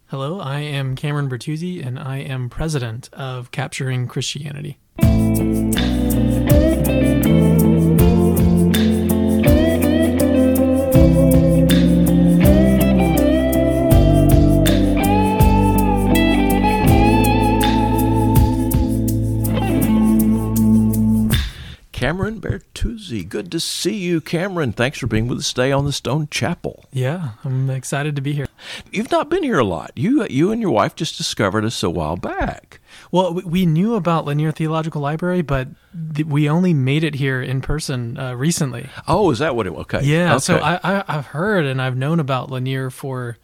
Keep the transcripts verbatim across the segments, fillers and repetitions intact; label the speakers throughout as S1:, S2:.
S1: Hello, I am Cameron Bertuzzi, and I am president of Capturing Christianity.
S2: Cameron Bertuzzi. Good to see you, Cameron. Thanks for being with us today on the Stone Chapel.
S1: Yeah, I'm excited to be here.
S2: You've not been here a lot. You you and your wife just discovered us a while back.
S1: Well, we- we knew about Lanier Theological Library, but th- we only made it here in person uh, recently.
S2: Oh, is that what it was? Okay.
S1: Yeah,
S2: okay.
S1: so I, I, I've heard and I've known about Lanier for,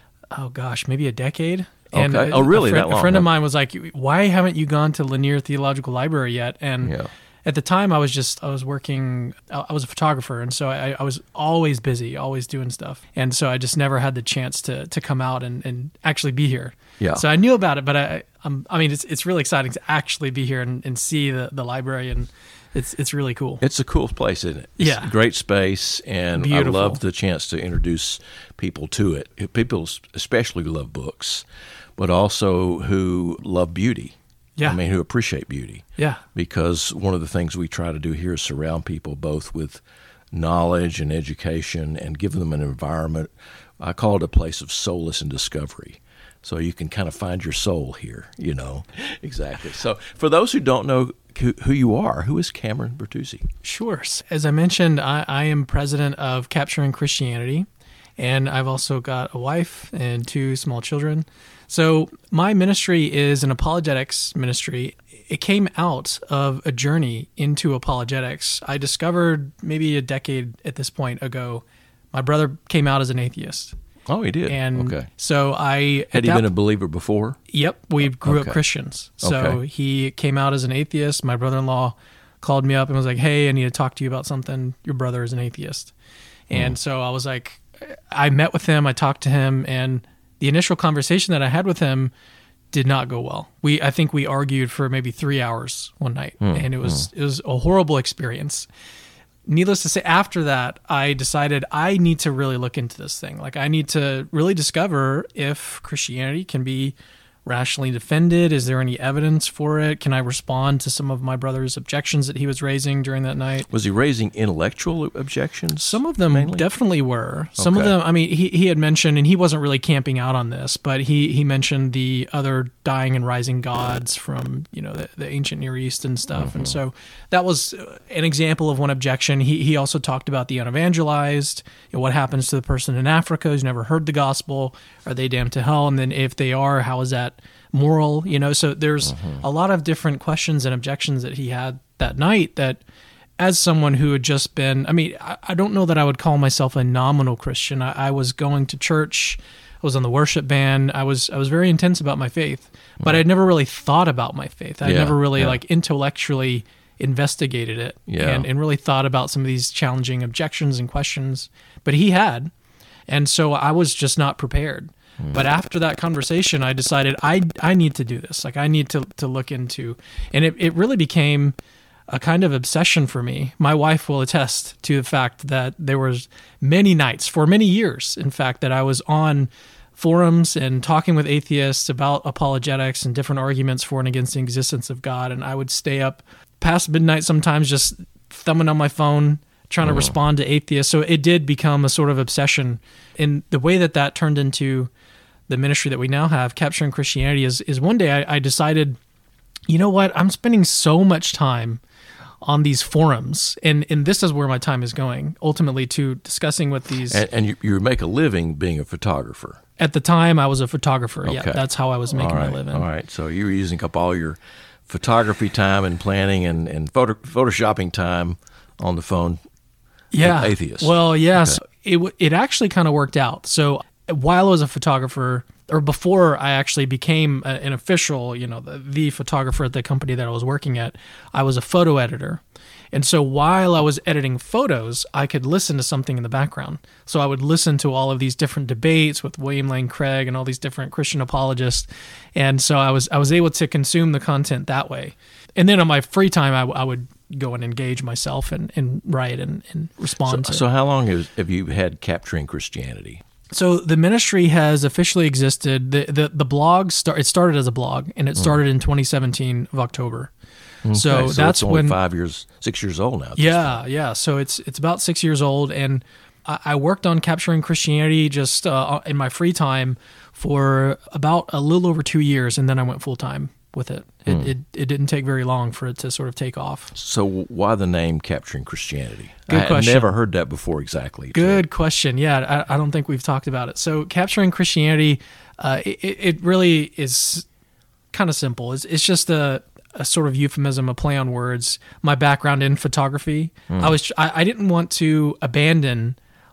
S1: oh gosh, maybe a decade. And
S2: Okay.
S1: a-
S2: Oh, really?
S1: A friend,
S2: That long,
S1: a friend of
S2: huh?
S1: mine was like, "Why haven't you gone to Lanier Theological Library yet?" And
S2: Yeah.
S1: at the time, I was just I was working. I I was a photographer, and so I, I was always busy, always doing stuff, and so I just never had the chance to to come out and, and actually be here.
S2: Yeah.
S1: So I knew about it, but I I'm, I mean, it's it's really exciting to actually be here and, and see the, the library, and it's it's really cool.
S2: It's a cool place, isn't it? It's
S1: Yeah.
S2: a great space, and
S1: Beautiful.
S2: I love the chance to introduce people to it. People especially who love books, but also who love beauty.
S1: Yeah.
S2: I mean, who appreciate beauty.
S1: Yeah.
S2: Because one of the things we try to do here is surround people both with knowledge and education and give them an environment. I call it a place of solace and discovery. So you can kind of find your soul here, you know. Exactly. So for those who don't know who, who you are, who is Cameron Bertuzzi?
S1: Sure. As I mentioned, I, I am president of Capturing Christianity, and I've also got a wife and two small children. So my ministry is an apologetics ministry. It came out of a journey into apologetics. I discovered maybe a decade at this point ago, my brother came out as an atheist.
S2: Oh, he did.
S1: And
S2: okay.
S1: so I...
S2: Had
S1: at
S2: he
S1: that
S2: been a believer before?
S1: Yep, we grew
S2: Okay.
S1: up Christians. So
S2: Okay.
S1: he came out as an atheist. My brother-in-law called me up and was like, "Hey, I need to talk to you about something. Your brother is an atheist." And
S2: Mm.
S1: so I was like, I met with him, I talked to him, and the initial conversation that I had with him did not go well. We, I think we argued for maybe three hours one night,
S2: Mm.
S1: and it was it was a horrible experience. Needless to say, after that, I decided I need to really look into this thing. Like, I need to really discover if Christianity can be rationally defended. Is there any evidence for it? Can I respond to some of my brother's objections that he was raising during that night?
S2: Was he raising intellectual objections?
S1: Some of them
S2: mainly?
S1: definitely were. Some of
S2: Okay.
S1: them, I mean, he, he had mentioned, and he wasn't really camping out on this, but he, he mentioned the other dying and rising gods from, you know, the, the ancient Near East and stuff.
S2: Mm-hmm.
S1: And so that was an example of one objection. He he also talked about the unevangelized, you know, what happens to the person in Africa who's never heard the gospel? Are they damned to hell? And then if they are, how is that moral? You know, so there's
S2: Mm-hmm.
S1: a lot of different questions and objections that he had that night that, as someone who had just been, I mean, I, I don't know that I would call myself a nominal Christian. I, I was going to church, I was on the worship band, I was I was very intense about my faith, but I'd never really thought about my faith. I'd
S2: Yeah,
S1: never really
S2: yeah.
S1: like intellectually investigated it
S2: Yeah.
S1: and, and really thought about some of these challenging objections and questions. But he had, and so I was just not prepared. But after that conversation, I decided I I need to do this. Like, I need to to look into, and it, it really became a kind of obsession for me. My wife will attest to the fact that there was many nights, for many years, in fact, that I was on forums and talking with atheists about apologetics and different arguments for and against the existence of God. And I would stay up past midnight sometimes just thumbing on my phone, trying to respond to atheists. So it did become a sort of obsession. And the way that that turned into the ministry that we now have, Capturing Christianity, is, is one day I, I decided, you know what, I'm spending so much time on these forums, and, and this is where my time is going, ultimately, to discussing with these...
S2: And, and you, you make a living being a photographer.
S1: At the time, I was a photographer. Yeah,
S2: Okay.
S1: that's how I was making
S2: All right,
S1: my living.
S2: All right. So you were using up all your photography time and planning and, and photo, photoshopping time on the phone.
S1: Yeah.
S2: Atheist.
S1: Well, yes. It w- it actually kind of worked out. So while I was a photographer, or before I actually became a, an official, you know, the, the photographer at the company that I was working at, I was a photo editor. And so while I was editing photos, I could listen to something in the background. So I would listen to all of these different debates with William Lane Craig and all these different Christian apologists. And so I was I was able to consume the content that way. And then on my free time, I, I would go and engage myself and, and write and, and respond
S2: So,
S1: to.
S2: so how long has, have you had Capturing Christianity?
S1: So the ministry has officially existed. The the, the blog start it started as a blog, and it started in twenty seventeen of October.
S2: Okay,
S1: So,
S2: so
S1: that's
S2: it's only
S1: when
S2: five years, six years old now. at this
S1: yeah, yeah. So it's it's about six years old, and I, I worked on Capturing Christianity just uh, in my free time for about a little over two years, and then I went full time with it. It,
S2: Hmm.
S1: it. it didn't take very long for it to sort of take off.
S2: So why the name Capturing Christianity?
S1: Good
S2: I had
S1: question.
S2: never heard that before exactly.
S1: Good question. Yeah, I, I don't think we've talked about it. So Capturing Christianity, uh, it, it really is kind of simple. It's, it's just a, a sort of euphemism, a play on words. My background in photography, I was I, I didn't want to abandon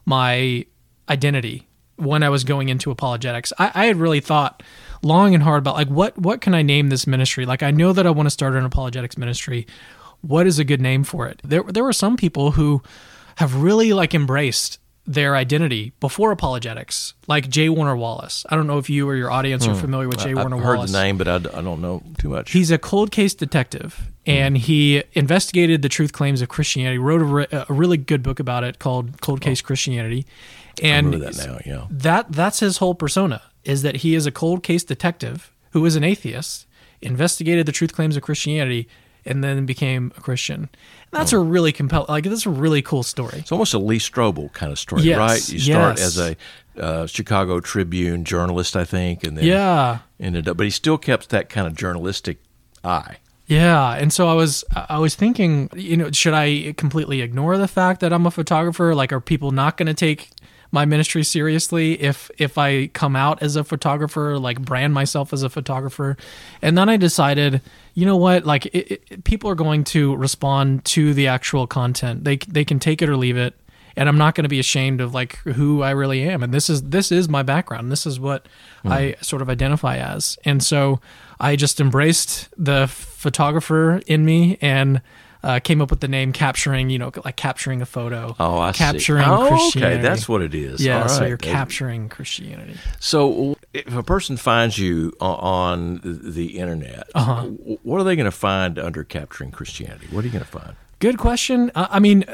S1: my identity when I was going into apologetics. I, I had really thought long and hard about like what what can I name this ministry? Like I know that I want to start an apologetics ministry. What is a good name for it? There there were some people who have really like embraced their identity before apologetics, like J. Warner Wallace. I don't know if you or your audience are familiar with J.
S2: I've
S1: Warner
S2: heard
S1: Wallace.
S2: the name, but I, d- I don't know too much.
S1: He's a cold case detective, and he investigated the truth claims of Christianity. Wrote a, re- a really good book about it called Cold Case Christianity, and
S2: I remember that now. Yeah.
S1: that that's his whole persona, is that he is a cold case detective who is an atheist, investigated the truth claims of Christianity, and then became a Christian. And that's a really compelling, like that's a really cool story.
S2: It's almost a Lee Strobel kind of story,
S1: Yes,
S2: right? You start
S1: yes.
S2: as a uh, Chicago Tribune journalist, I think, and then
S1: Yeah.
S2: ended up. But he still kept that kind of journalistic eye.
S1: Yeah, and so I was I was thinking, you know, should I completely ignore the fact that I'm a photographer? Like, are people not going to take my ministry seriously if if I come out as a photographer, like brand myself as a photographer? And then I decided, you know what, like it, it, people are going to respond to the actual content. They they can take it or leave it, and I'm not going to be ashamed of like who I really am. And this is this is my background. This is what I sort of identify as. And so I just embraced the photographer in me and uh, came up with the name Capturing, you know, like capturing a photo.
S2: Oh, I
S1: capturing
S2: see. Oh,
S1: Christianity.
S2: okay, that's what it is.
S1: Yeah,
S2: All
S1: so
S2: right.
S1: you're
S2: They-
S1: capturing Christianity.
S2: So, if a person finds you o- on the internet,
S1: Uh-huh.
S2: w- what are they going to find under Capturing Christianity? What are you going to find?
S1: Good question. Uh, I mean,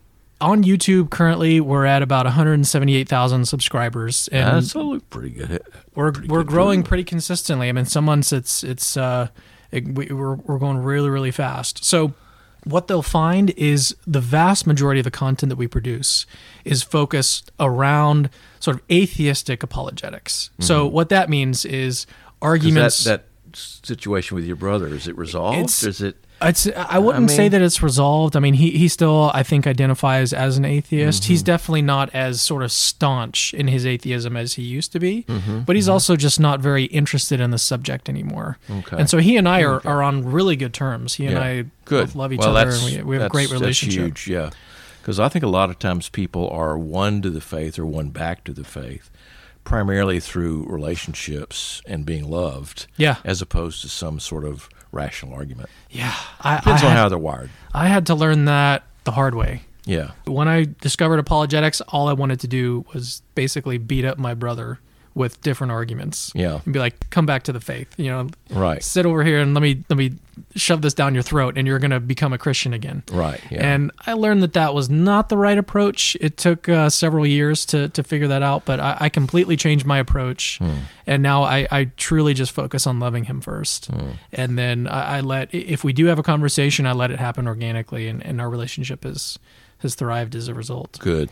S1: on YouTube currently we're at about one hundred seventy-eight thousand subscribers, and
S2: That's a pretty good.
S1: we're
S2: pretty
S1: we're
S2: good
S1: growing
S2: move.
S1: pretty consistently. I mean, some months it's it's uh, it, we, we're we're going really really fast. So what they'll find is the vast majority of the content that we produce is focused around sort of atheistic apologetics. So what that means is
S2: 'Cause
S1: arguments.
S2: That, that situation with your brother, is it resolved?
S1: It's-
S2: is it?
S1: It's, I wouldn't
S2: I
S1: say
S2: mean-
S1: that it's resolved. I mean, he, he still, I think, identifies as an atheist.
S2: Mm-hmm.
S1: He's definitely not as sort of staunch in his atheism as he used to be,
S2: Mm-hmm.
S1: but he's also just not very interested in the subject anymore.
S2: Okay.
S1: And so he and I are, are on really good terms. He and
S2: Yeah.
S1: I
S2: Good.
S1: both love each
S2: well,
S1: other,
S2: that's,
S1: and we, we have a
S2: that's-
S1: great relationship.
S2: That's huge, yeah. Because I think a lot of times people are won to the faith or won back to the faith primarily through relationships and being loved,
S1: Yeah.
S2: as opposed to some sort of rational argument.
S1: Yeah. I, I,
S2: Depends on
S1: had,
S2: how they're wired.
S1: I had to learn that the hard way.
S2: Yeah.
S1: When I discovered apologetics, all I wanted to do was basically beat up my brother with different arguments.
S2: Yeah.
S1: And be like, come back to the faith. You know,
S2: Right.
S1: sit over here and let me let me shove this down your throat, and you're going to become a Christian again.
S2: Right. Yeah.
S1: And I learned that that was not the right approach. It took uh, several years to to figure that out, but I, I completely changed my approach,
S2: Hmm.
S1: and now I, I truly just focus on loving him first,
S2: Hmm.
S1: and then I, I let if we do have a conversation, I let it happen organically, and, and our relationship is has thrived as a result.
S2: Good.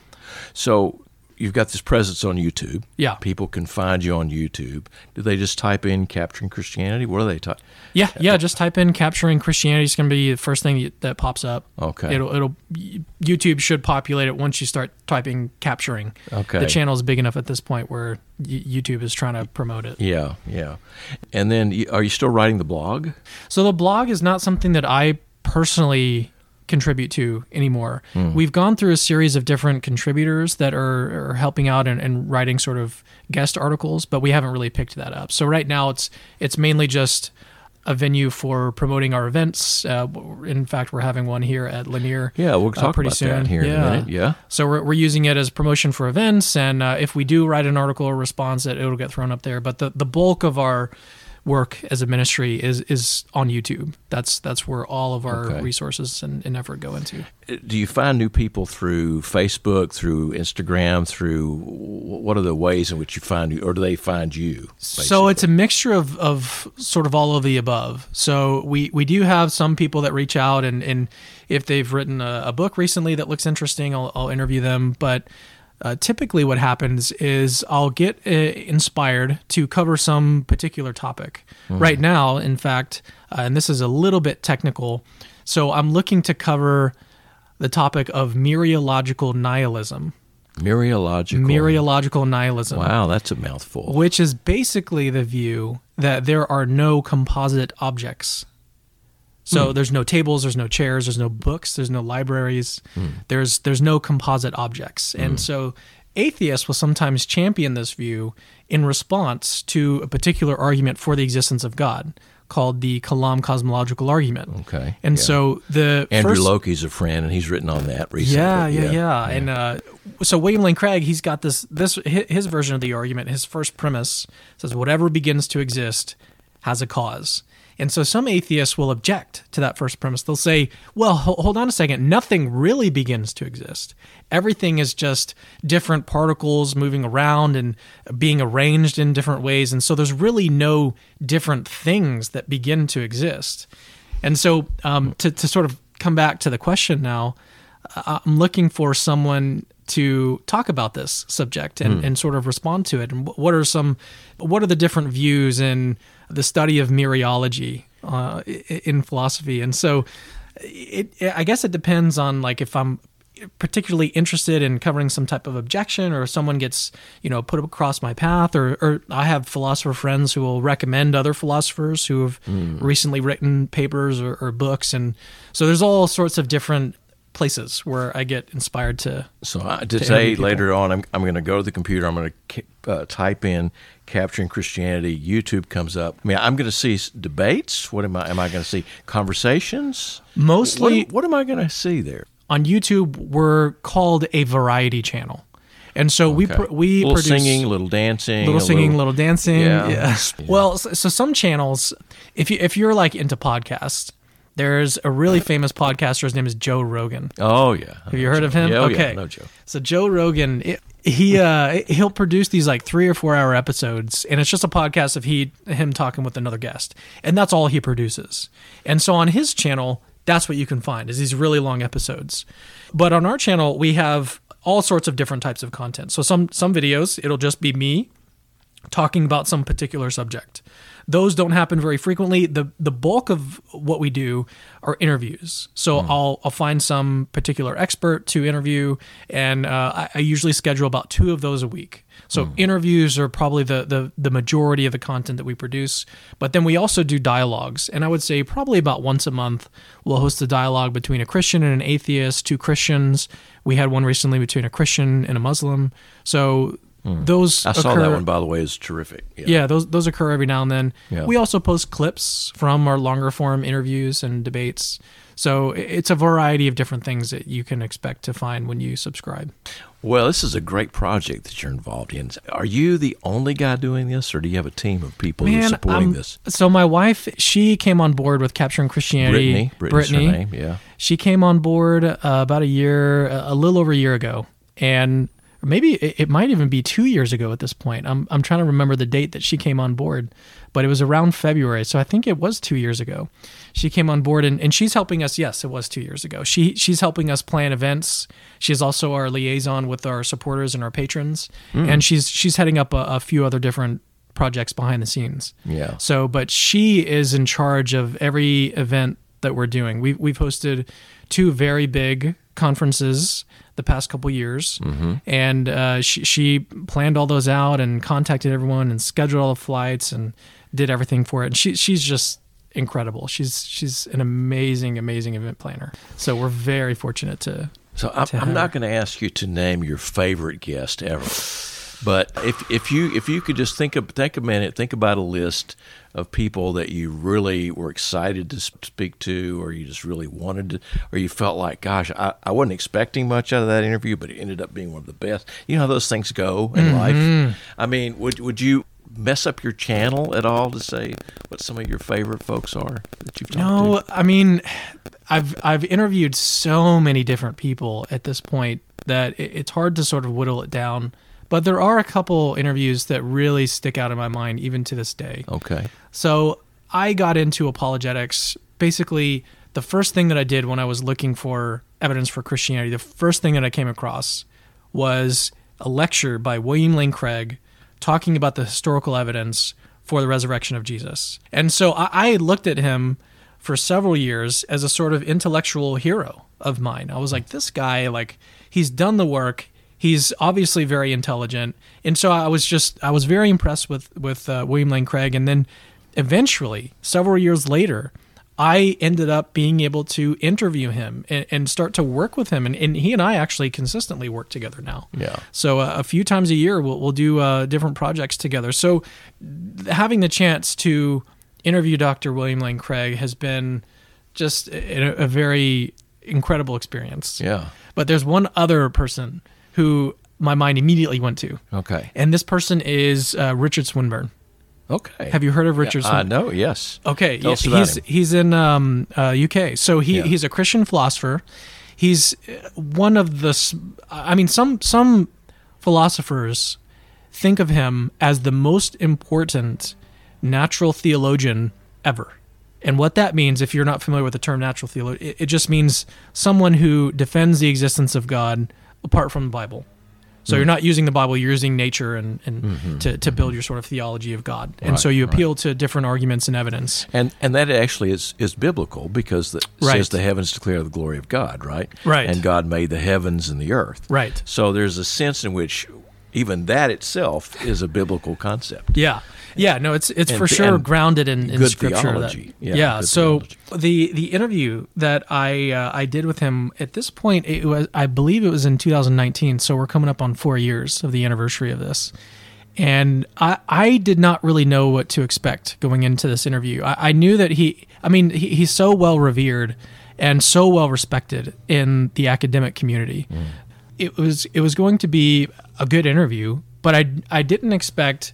S2: So you've got this presence on YouTube.
S1: Yeah.
S2: People can find you on YouTube. Do they just type in Capturing Christianity? What do they type?
S1: Yeah, yeah. Just type in "capturing Christianity." It's going to be the first thing that- that pops up.
S2: Okay.
S1: It'll it'll YouTube should populate it once you start typing "capturing."
S2: Okay.
S1: The channel is big enough at this point where y- YouTube is trying to promote it.
S2: Yeah, yeah. And then y- are you still writing the blog?
S1: So the blog is not something that I personally contribute to anymore. We've gone through a series of different contributors that are, are helping out and, and writing sort of guest articles, but we haven't really picked that up. So right now it's it's mainly just a venue for promoting our events. Uh, in fact, we're having one here at Lanier.
S2: Yeah, we'll
S1: uh,
S2: talk
S1: pretty
S2: about
S1: soon.
S2: that here in
S1: Yeah.
S2: a minute. Yeah.
S1: So we're, we're using it as promotion for events, and uh, if we do write an article or response, it it'll get thrown up there. But the, the bulk of our work as a ministry is is on YouTube. That's that's where all of our
S2: Okay.
S1: resources and, and effort go into.
S2: Do you find new people through Facebook, through Instagram, through what are the ways in which you find you, or do they find you?
S1: So it's a mixture of, of sort of all of the above. So we, we do have some people that reach out, and, and if they've written a, a book recently that looks interesting, I'll, I'll interview them. But uh, typically what happens is I'll get uh, inspired to cover some particular topic. Mm. Right now, in fact, uh, and this is a little bit technical, so I'm looking to cover the topic of mereological nihilism.
S2: Mereological.
S1: Mereological nihilism.
S2: Wow, that's a mouthful.
S1: Which is basically the view that there are no composite objects. So hmm. there's no tables, there's no chairs, there's no books, there's no libraries, hmm. there's there's no composite objects. Hmm. And so atheists will sometimes champion this view in response to a particular argument for the existence of God, called the Kalam cosmological argument.
S2: Okay.
S1: And
S2: yeah.
S1: so the
S2: Andrew
S1: first,
S2: Lokey's a friend, and he's written on that recently.
S1: Yeah, yeah, yeah.
S2: yeah.
S1: And uh, so William Lane Craig, he's got this this his version of the argument. His first premise says whatever begins to exist has a cause. And so some atheists will object to that first premise. They'll say, well, hold on a second. Nothing really begins to exist. Everything is just different particles moving around and being arranged in different ways. And so there's really no different things that begin to exist. And so um, to, to sort of come back to the question now, I'm looking for someone to talk about this subject and, mm. and sort of respond to it. And what are some, what are the different views in the study of mereology uh, in philosophy? And so it, it, I guess it depends on like if I'm particularly interested in covering some type of objection, or if someone gets, you know, put across my path, or, or I have philosopher friends who will recommend other philosophers who have mm. recently written papers or, or books. And so there's all sorts of different places where I get inspired to.
S2: So I, to, to say later on, I'm I'm going to go to the computer. I'm going to uh, type in "Capturing Christianity." YouTube comes up. I mean, I'm going to see debates. What am I? Am I going to see conversations?
S1: Mostly.
S2: What, what am I going to see there?
S1: On YouTube, we're called a variety channel. And so
S2: okay.
S1: we pr- we
S2: little
S1: produce
S2: singing, little dancing,
S1: little singing, little, little dancing.
S2: Yeah.
S1: yeah. yeah. Well, so, so some channels, if you if you're like into podcasts, there's a really famous podcaster. His name is Joe Rogan.
S2: Oh yeah,
S1: have you heard
S2: Joe.
S1: of him?
S2: Yeah, oh,
S1: okay,
S2: yeah, I know Joe.
S1: So Joe Rogan, it, he uh, he'll produce these like three or four hour episodes, and it's just a podcast of he him talking with another guest, and that's all he produces. And so on his channel, that's what you can find is these really long episodes. But on our channel, we have all sorts of different types of content. So some some videos, it'll just be me talking about some particular subject. Those don't happen very frequently. The the bulk of what we do are interviews. So mm. I'll I'll find some particular expert to interview, and uh, I, I usually schedule about two of those a week. So mm. interviews are probably the, the the majority of the content that we produce. But then we also do dialogues, and I would say probably about once a month we'll host a dialogue between a Christian and an atheist, two Christians. We had one recently between a Christian and a Muslim. So Mm. those
S2: I saw
S1: occur,
S2: that one, by the way, is terrific.
S1: Yeah. yeah, those those occur every now and then.
S2: Yeah.
S1: We also post clips from our longer form interviews and debates. So it's a variety of different things that you can expect to find when you subscribe.
S2: Well, this is a great project that you're involved in. Are you the only guy doing this, or do you have a team of people
S1: Man,
S2: who are supporting
S1: um,
S2: this?
S1: So my wife, she came on board with Capturing Christianity.
S2: Brittany, Brittany's
S1: Brittany.
S2: her name, yeah.
S1: She came on board uh, about a year, a little over a year ago, and or maybe it might even be two years ago at this point. I'm I'm trying to remember the date that she came on board, but it was around February, so I think it was two years ago. She came on board, and, and she's helping us. Yes, it was two years ago. She She's helping us plan events. She's also our liaison with our supporters and our patrons, mm. and she's she's heading up a, a few other different projects behind the scenes.
S2: Yeah.
S1: So, but she is in charge of every event that we're doing. We've we've hosted two very big conferences the past couple years, mm-hmm. and uh, she, she planned all those out and contacted everyone and scheduled all the flights and did everything for it. And she she's just incredible. She's she's an amazing, amazing event planner. So we're very fortunate to.
S2: So I'm,
S1: to
S2: I'm not going to ask you to name your favorite guest ever, but if if you if you could just think of think a minute, think about a list of people that you really were excited to speak to, or you just really wanted to, or you felt like, gosh, I, I wasn't expecting much out of that interview, but it ended up being one of the best. You know how those things go in mm-hmm. life. I mean, would would you mess up your channel at all to say what some of your favorite folks are that you've talked
S1: No,
S2: to?
S1: I mean, I've I've interviewed so many different people at this point that it, it's hard to sort of whittle it down. But there are a couple interviews that really stick out in my mind, even to this day.
S2: Okay.
S1: So I got into apologetics. Basically, the first thing that I did when I was looking for evidence for Christianity, the first thing that I came across was a lecture by William Lane Craig talking about the historical evidence for the resurrection of Jesus. And so I, I looked at him for several years as a sort of intellectual hero of mine. I was like, this guy, like, he's done the work. He's obviously very intelligent. And so I was just, I was very impressed with, with uh, William Lane Craig. And then eventually, several years later, I ended up being able to interview him and, and start to work with him. And, and he and I actually consistently work together now.
S2: Yeah.
S1: So uh, a few times a year, we'll, we'll do uh, different projects together. So having the chance to interview Doctor William Lane Craig has been just a, a very incredible experience.
S2: Yeah.
S1: But there's one other person who my mind immediately went to.
S2: Okay.
S1: And this person is uh, Richard Swinburne.
S2: Okay.
S1: Have you heard of Richard
S2: Yeah, I
S1: Swinburne?
S2: know, yes.
S1: Okay,
S2: Tell
S1: yeah,
S2: us about
S1: he's
S2: him.
S1: he's in um, uh, U K. So he,
S2: Yeah.
S1: he's a Christian philosopher. He's uh, one of the s- I mean some some philosophers think of him as the most important natural theologian ever. And what that means, if you're not familiar with the term natural theologian, it, it just means someone who defends the existence of God apart from the Bible. So you're not using the Bible, you're using nature and, and
S2: Mm-hmm.
S1: to, to build your sort of theology of God. And
S2: Right,
S1: so you
S2: right.
S1: appeal to different arguments and evidence.
S2: And and that actually is, is biblical because it
S1: Right.
S2: says the heavens declare the glory of God, right?
S1: Right.
S2: And God made the heavens and the earth.
S1: Right.
S2: So there's a sense in which even that itself is a biblical concept.
S1: Yeah. Yeah, no, it's it's
S2: And
S1: for
S2: the-
S1: sure
S2: and
S1: grounded in, in
S2: good
S1: scripture.
S2: theology.
S1: That,
S2: Yeah, good
S1: so
S2: theology.
S1: the the interview that I uh, I did with him at this point, it was I believe it was in two thousand nineteen. So we're coming up on four years of the anniversary of this, and I I did not really know what to expect going into this interview. I, I knew that he, I mean, he, he's so well revered and so well respected in the academic community.
S2: Mm.
S1: It was it was going to be a good interview, but I I didn't expect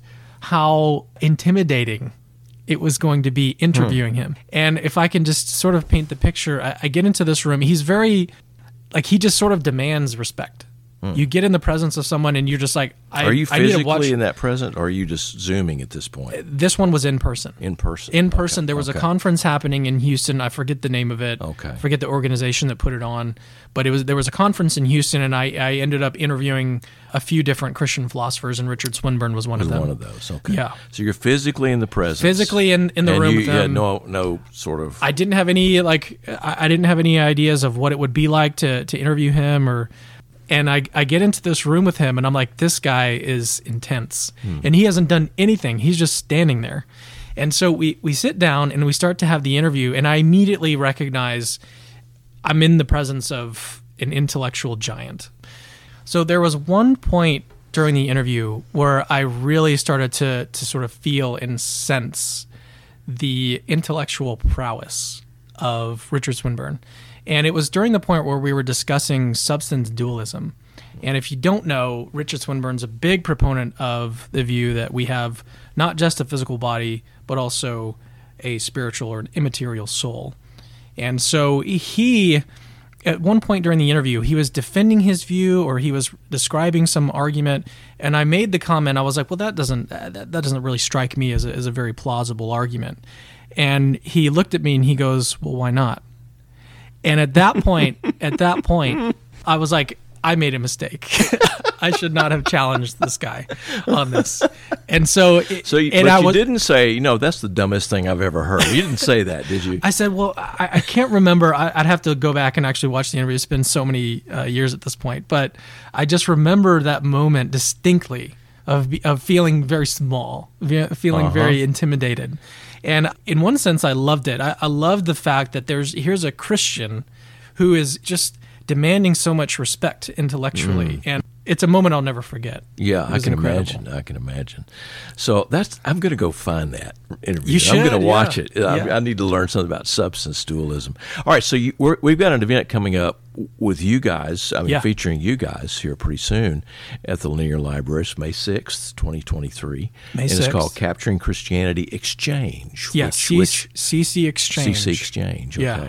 S1: how intimidating it was going to be interviewing
S2: Hmm.
S1: him. And if I can just sort of paint the picture, I, I get into this room. He's very, like, he just sort of demands respect. You get in the presence of someone and you're just like, I,
S2: Are you
S1: I need to watch.
S2: physically in that present, or are you just zooming at this point?
S1: This one was in person.
S2: In person.
S1: In person,
S2: Okay,
S1: there was
S2: okay.
S1: a conference happening in Houston. I forget the name of it.
S2: Okay.
S1: I forget the organization that put it on, but it was there was a conference in Houston, and I, I ended up interviewing a few different Christian philosophers, and Richard Swinburne was one
S2: Was
S1: of them.
S2: one of those. Okay.
S1: Yeah.
S2: So you're physically in the presence.
S1: Physically in, in the
S2: and
S1: room
S2: you,
S1: with
S2: you had
S1: them.
S2: no no sort of.
S1: I didn't have any like I, I didn't have any ideas of what it would be like to to interview him or. And I, I get into this room with him, and I'm like, this guy is intense. And he hasn't done anything. He's just standing there. And so we, we sit down, and we start to have the interview, and I immediately recognize I'm in the presence of an intellectual giant. So there was one point during the interview where I really started to, to sort of feel and sense the intellectual prowess of Richard Swinburne. And it was during the point where we were discussing substance dualism. And if you don't know, Richard Swinburne's a big proponent of the view that we have not just a physical body, but also a spiritual or an immaterial soul. And so he, at one point during the interview, he was defending his view or he was describing some argument. And I made the comment, I was like, well, that doesn't that, that doesn't really strike me as a, as a very plausible argument. And he looked at me and he goes, well, why not? And at that point, at that point, I was like, I made a mistake. I should not have challenged this guy on this. And so, it,
S2: So, you,
S1: and
S2: but
S1: I
S2: you
S1: was,
S2: didn't say, you know, that's the dumbest thing I've ever heard. You didn't say that, did you?
S1: I said, well, I, I can't remember. I, I'd have to go back and actually watch the interview. It's been so many uh, years at this point, but I just remember that moment distinctly of be- of feeling very small, ve- feeling
S2: Uh-huh.
S1: very intimidated. And in one sense, I loved it. I, I loved the fact that there's here's a Christian who is just demanding so much respect intellectually, and it's a moment I'll never forget.
S2: Yeah,
S1: It
S2: I
S1: was
S2: can
S1: incredible.
S2: imagine. I can imagine. So that's. I'm going to go find that interview.
S1: You should,
S2: I'm going to watch
S1: yeah.
S2: it. I,
S1: Yeah.
S2: I need to learn something about substance dualism. All right, so you, we're, we've got an event coming up with you guys, I mean,
S1: Yeah.
S2: featuring you guys here pretty soon at the Lanier Library. It's May sixth, twenty twenty-three.
S1: May
S2: and
S1: sixth.
S2: it's called Capturing Christianity Exchange.
S1: Yeah,
S2: which,
S1: C-
S2: which,
S1: CC Exchange.
S2: C C Exchange, okay.
S1: Yeah.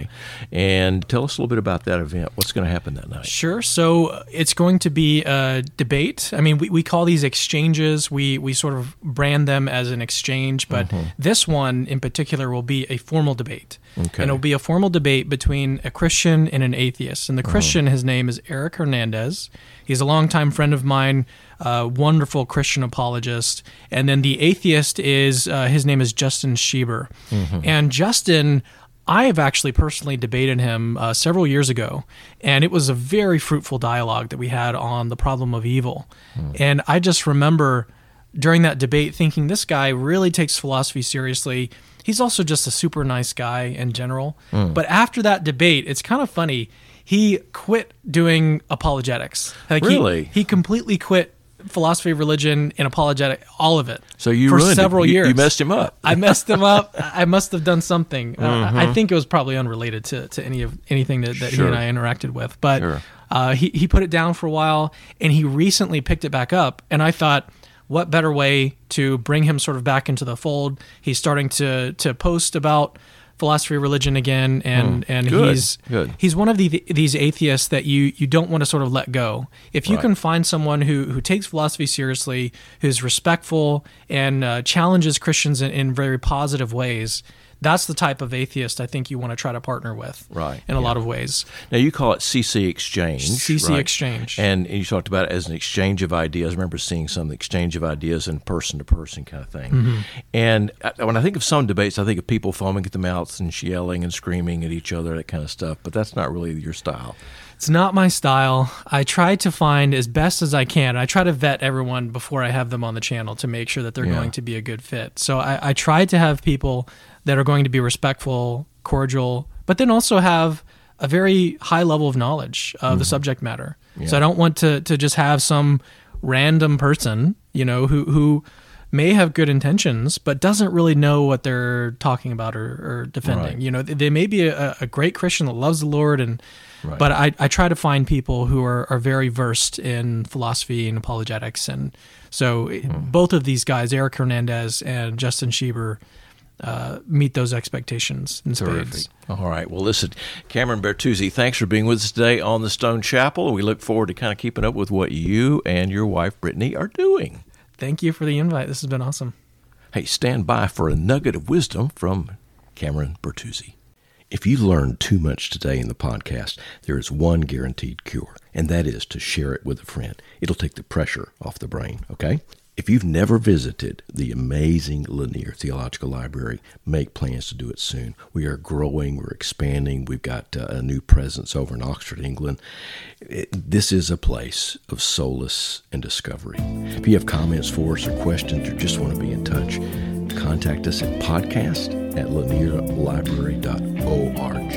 S2: And tell us a little bit about that event. What's going to happen that night?
S1: Sure. So uh, it's going to be a debate. I mean, we, we call these exchanges. We we sort of brand them as an exchange, but
S2: Mm-hmm.
S1: this one in particular will be a formal debate.
S2: Okay.
S1: And it'll be a formal debate between a Christian and an atheist. And the Christian,
S2: Uh-huh.
S1: his name is Eric Hernandez. He's a longtime friend of mine, uh, wonderful Christian apologist. And then the atheist is, uh, his name is Justin Schieber.
S2: Mm-hmm.
S1: And Justin, I have actually personally debated him uh, several years ago, and it was a very fruitful dialogue that we had on the problem of evil. And I just remember during that debate thinking, this guy really takes philosophy seriously. He's also just a super nice guy in general. But after that debate, it's kind of funny. He quit doing apologetics. Like he-
S2: Really?
S1: He, completely quit philosophy of religion and apologetic, all of it.
S2: So you
S1: for
S2: ruined it.
S1: several
S2: You-
S1: years.
S2: you messed him up.
S1: I messed him up. I must have done something. Uh,
S2: Mm-hmm.
S1: I think it was probably unrelated to, to any of anything that, that
S2: Sure.
S1: he and I interacted with. But
S2: Sure.
S1: uh, he he put it down for a while, and he recently picked it back up. And I thought, what better way to bring him sort of back into the fold? He's starting to to post about philosophy of religion again, and and
S2: Good,
S1: he's
S2: good.
S1: he's one of the these atheists that you you don't want to sort of let go. If you
S2: Right.
S1: can find someone who who takes philosophy seriously, who's respectful and uh, challenges Christians in, in very positive ways, that's the type of atheist I think you want to try to partner with.
S2: Right,
S1: In a
S2: yeah.
S1: lot of ways.
S2: Now, you call it C C Exchange.
S1: C C
S2: right?
S1: Exchange.
S2: And you talked about it as an exchange of ideas. I remember seeing some exchange of ideas in person-to-person kind of thing.
S1: Mm-hmm.
S2: And I- when I think of some debates, I think of people foaming at the mouths and yelling and screaming at each other, that kind of stuff. But that's not really your style.
S1: It's not my style. I try to find as best as I can. I try to vet everyone before I have them on the channel to make sure that they're
S2: Yeah.
S1: going to be a good fit. So I, I try to have people that are going to be respectful, cordial, but then also have a very high level of knowledge of the subject matter. So I don't want to to just have some random person, you know, who who may have good intentions but doesn't really know what they're talking about or, or defending.
S2: Right.
S1: You know, they, they may be a, a great Christian that loves the Lord, and
S2: Right.
S1: but I, I try to find people who are, are very versed in philosophy and apologetics. And so
S2: Hmm.
S1: both of these guys, Eric Hernandez and Justin Schieber, uh, meet those expectations in
S2: Terrific.
S1: spades.
S2: All right. Well, listen, Cameron Bertuzzi, thanks for being with us today on the Stone Chapel. We look forward to kind of keeping up with what you and your wife, Brittany, are doing.
S1: Thank you for the invite. This has been awesome.
S2: Hey, stand by for a nugget of wisdom from Cameron Bertuzzi. If you learned too much today in the podcast, there is one guaranteed cure, and that is to share it with a friend. It'll take the pressure off the brain, okay? If you've never visited the amazing Lanier Theological Library, make plans to do it soon. We are growing, we're expanding, we've got uh, a new presence over in Oxford, England. It, this is a place of solace and discovery. If you have comments for us or questions or just want to be in touch, contact us at podcast at lanier library dot org.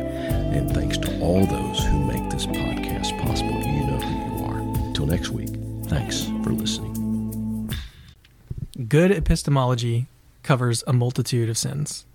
S2: And thanks to all those who make this podcast possible. You know who you are. Until next week, thanks for listening.
S1: Good epistemology covers a multitude of sins.